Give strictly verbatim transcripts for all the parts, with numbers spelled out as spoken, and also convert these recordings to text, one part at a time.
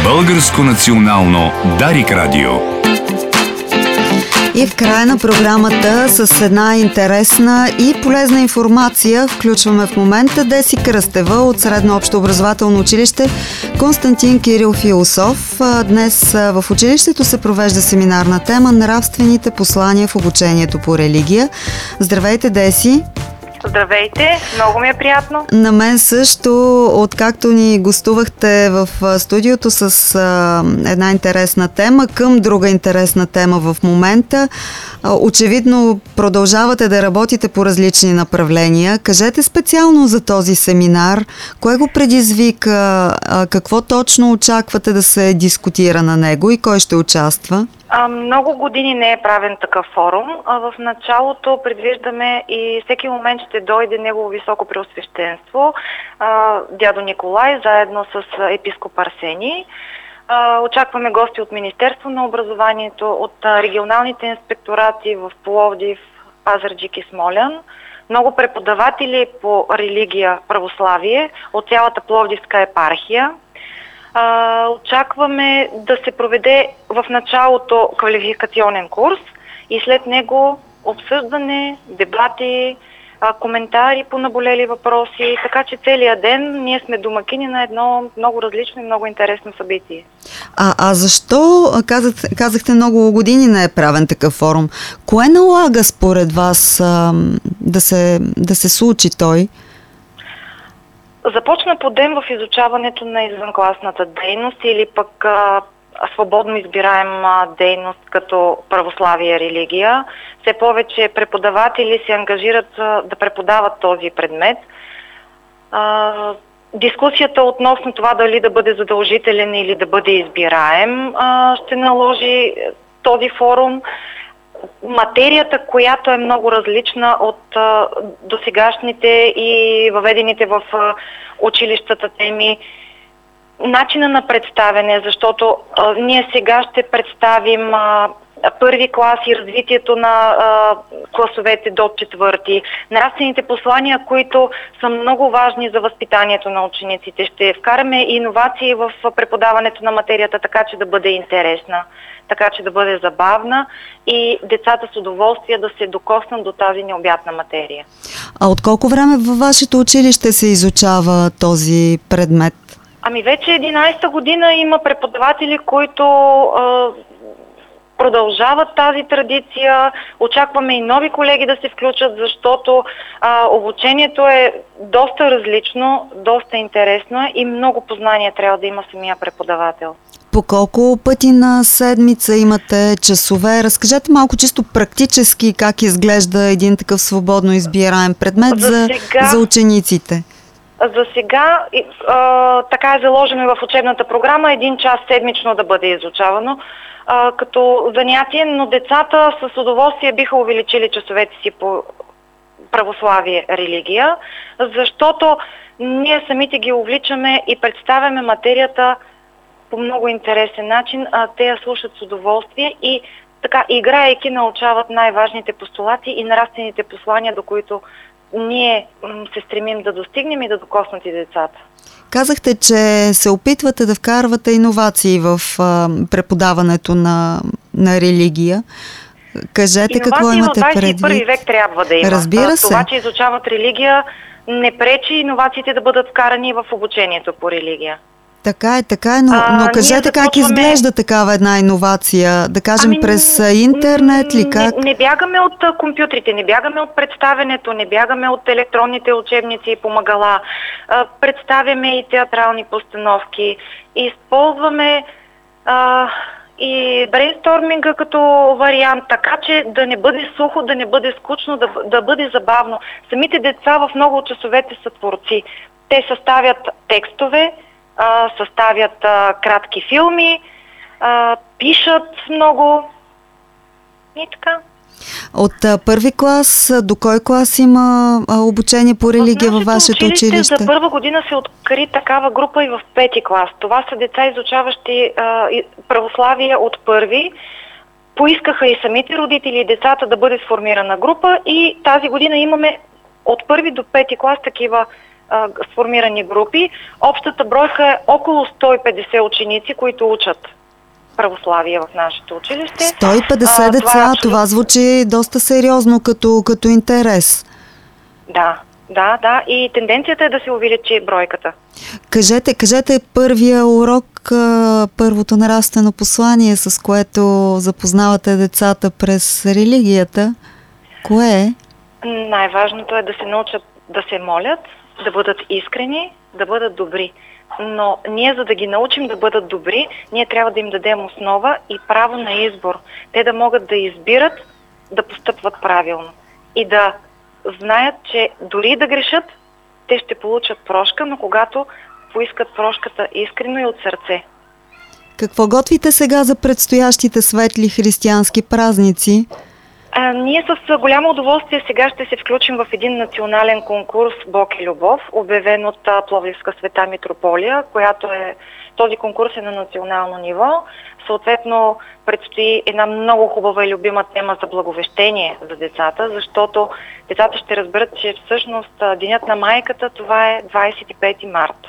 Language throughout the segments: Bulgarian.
Българско национално Дарик радио. И в края на програмата с една интересна и полезна информация включваме в момента Деси Кръстева от Средно общообразователно училище Константин Кирил Философ. Днес в училището се провежда семинарна тема "Нравствените послания в обучението по религия". Здравейте, Деси! Здравейте, много ми е приятно. На мен също, откакто ни гостувахте в студиото с а, една интересна тема към друга интересна тема в момента. А, очевидно продължавате да работите по различни направления. Кажете специално за този семинар, кое го предизвика, а, какво точно очаквате да се дискутира на него и кой ще участва? А, много години не е правен такъв форум. А в началото предвиждаме и всеки момент ще дойде негово високо преосвещенство, а, дядо Николай, заедно с епископ Арсений. А, очакваме гости от Министерство на образованието, от а, регионалните инспекторати в Пловдив, Пазарджик и Смолян, много преподаватели по религия, православие от цялата Пловдивска епархия. Uh, очакваме да се проведе в началото квалификационен курс и след него обсъждане, дебати, uh, коментари по наболели въпроси, така че целият ден ние сме домакини на едно много различно и много интересно събитие. А, а защо, казах, казахте, много години не е правен такъв форум? Кое налага според вас а, да, се, да се случи той? Започна подем в изучаването на извънкласната дейност или пък а, свободно избираема дейност като православие религия. Все повече преподаватели се ангажират а, да преподават този предмет. А, дискусията относно това дали да бъде задължителен или да бъде избираем а, ще наложи този форум. Материята, която е много различна от а, досегашните и въведените в а, училищата теми, начина на представяне, защото а, ние сега ще представим а, първи клас и развитието на а, класовете до четвърти, нравствените послания, които са много важни за възпитанието на учениците. Ще вкараме иновации в преподаването на материята, така че да бъде интересна, така че да бъде забавна и децата с удоволствие да се докоснат до тази необятна материя. А от колко време във вашето училище се изучава този предмет? Ами вече единадесета година има преподаватели, които а, продължават тази традиция. Очакваме и нови колеги да се включат, защото а, обучението е доста различно, доста интересно и много познания трябва да има самия преподавател. По колко пъти на седмица имате часове? Разкажете малко чисто практически как изглежда един такъв свободно избираем предмет за, за, сега, за учениците. За сега а, така е заложено в учебната програма, един час седмично да бъде изучавано а, като занятие, но децата с удоволствие биха увеличили часовете си по православие религия, защото ние самите ги увличаме и представяме материята по много интересен начин, а те я слушат с удоволствие и така, играейки, научават най-важните постулати и нравствените послания, до които ние се стремим да достигнем и да докоснат и децата. Казахте, че се опитвате да вкарвате иновации в а, преподаването на, на религия. Кажете иновации какво имате предвид. Иновации в двадесет и първи век трябва да има. Разбира се. Това, че изучават религия, не пречи иновациите да бъдат вкарани в обучението по религия. Така е, така е, но, а, но кажете започваме... как изглежда такава една иновация, да кажем ами, през интернет ли как? Не, не бягаме от компютрите, не бягаме от представенето, не бягаме от електронните учебници и помагала, а, представяме и театрални постановки, използваме а, и брейнсторминга като вариант, така че да не бъде сухо, да не бъде скучно, да, да бъде забавно. Самите деца в много от часовете са творци. Те съставят текстове, съставят а, кратки филми, а, пишат много и така. От а, първи клас до кой клас има а, обучение по религия във вашето училище? училище? За първа година се откри такава група и в пети клас. Това са деца, изучаващи а, православие от първи. Поискаха и самите родители и децата да бъде сформирана група и тази година имаме от първи до пети клас такива а, сформирани групи. Общата бройка е около сто и петдесет ученици, които учат православие в нашето училище. сто и петдесет А, деца, това, е това, абсолютно... това звучи доста сериозно като, като интерес. Да, да, да. И тенденцията е да се увеличи бройката. Кажете, кажете първия урок, първото нравствено послание, с което запознавате децата през религията. Кое е? Най-важното е да се научат да се молят, да бъдат искрени, да бъдат добри. Но ние, за да ги научим да бъдат добри, ние трябва да им дадем основа и право на избор. Те да могат да избират да постъпват правилно. И да знаят, че дори да грешат, те ще получат прошка, но когато поискат прошката искрено и от сърце. Какво готвите сега за предстоящите светли християнски празници? А, ние с голямо удоволствие сега ще се включим в един национален конкурс Бог и любов, обявен от а, Пловдивска света митрополия, която е, този конкурс е на национално ниво. Съответно, предстои една много хубава и любима тема за благовещение за децата, защото децата ще разберат, че всъщност Денят на майката това е двадесет и пети март.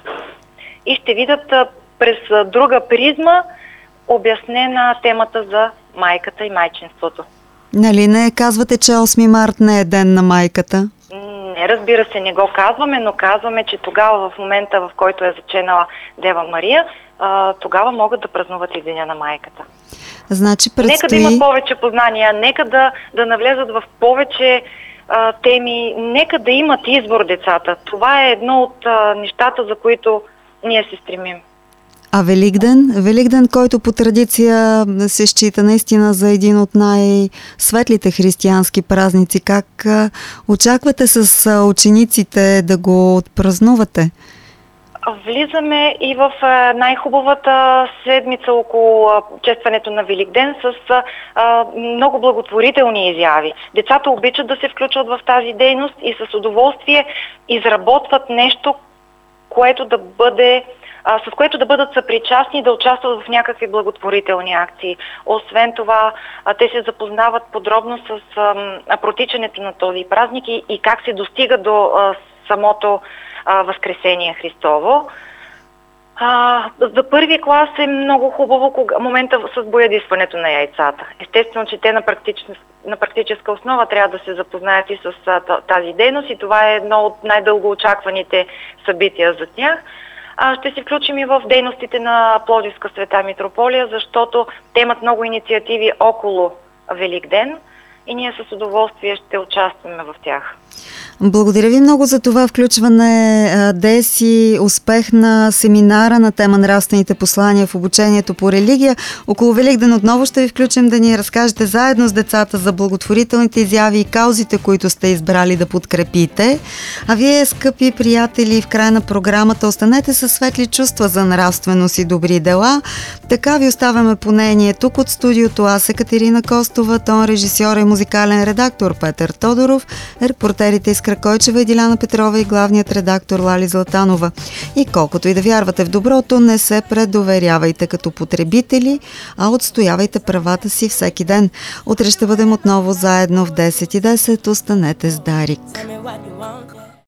И ще видят а, през а, друга призма обяснена темата за майката и майчинството. Нали не казвате, че осми март не е ден на майката? Не, разбира се, не го казваме, но казваме, че тогава в момента, в който е заченала Дева Мария, а, тогава могат да празнуват и Деня на майката. Значи предстои... Нека да имат повече познания, нека да, да навлезат в повече а, теми, нека да имат избор децата. Това е едно от а, нещата, за които ние се стремим. А Великден? Великден, който по традиция се счита наистина за един от най-светлите християнски празници. Как а, очаквате с а, учениците да го отпразнувате? Влизаме и в а, най-хубавата седмица около а, честването на Великден с а, много благотворителни изяви. Децата обичат да се включват в тази дейност и с удоволствие изработват нещо, което да бъде с което да бъдат съпричастни и да участват в някакви благотворителни акции. Освен това, те се запознават подробно с протичането на този празник и, и как се достига до самото Възкресение Христово. А, за първи клас е много хубаво кога, момента с боядисването на яйцата. Естествено, че те на, практичес, на практическа основа трябва да се запознаят и с а, тази дейност и това е едно от най-дълго очакваните събития за тях. Ще се включим и в дейностите на Пловдивска света митрополия, защото те имат много инициативи около Великден и ние с удоволствие ще участваме в тях. Благодаря ви много за това включване, Деси. Успех на семинара на тема нравствените послания в обучението по религия. Около Великден отново ще ви включим да ни разкажете заедно с децата за благотворителните изяви и каузите, които сте избрали да подкрепите. А вие, скъпи приятели, в края на програмата останете със светли чувства за нравственост и добри дела. Така ви оставяме по нение тук от студиото. Аз, Екатерина Костова, тон режисьор и музикален редактор Петър Тодоров, репортерите Искра Койчева и Диляна Петрова и главният редактор Лали Златанова. И колкото и да вярвате в доброто, не се предоверявайте като потребители, а отстоявайте правата си всеки ден. Утре ще бъдем отново заедно в десет и десет. Останете с Дарик.